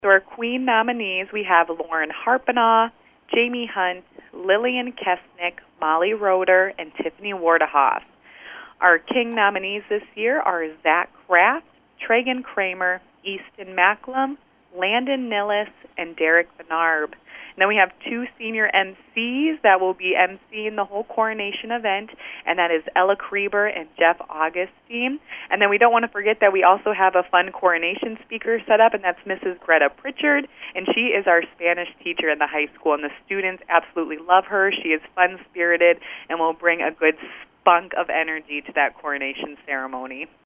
So our Queen nominees, we have Lauren Harpenaugh, Jamie Hunt, Lillian Kesnick, Molly Roeder, and Tiffany Wardehoff. Our King nominees this year are Zach Kraft, Tragan Kramer, Easton Macklem, Landon Nillis, and Derek Benarb. And then we have two senior MCs that will be emceeing the whole coronation event, and that is Ella Kreber and Jeff Augustine. And then we don't want to forget that we also have a fun coronation speaker set up, and that's Mrs. Greta Pritchard, and she is our Spanish teacher in the high school, and the students absolutely love her. She is fun-spirited and will bring a good spunk of energy to that coronation ceremony.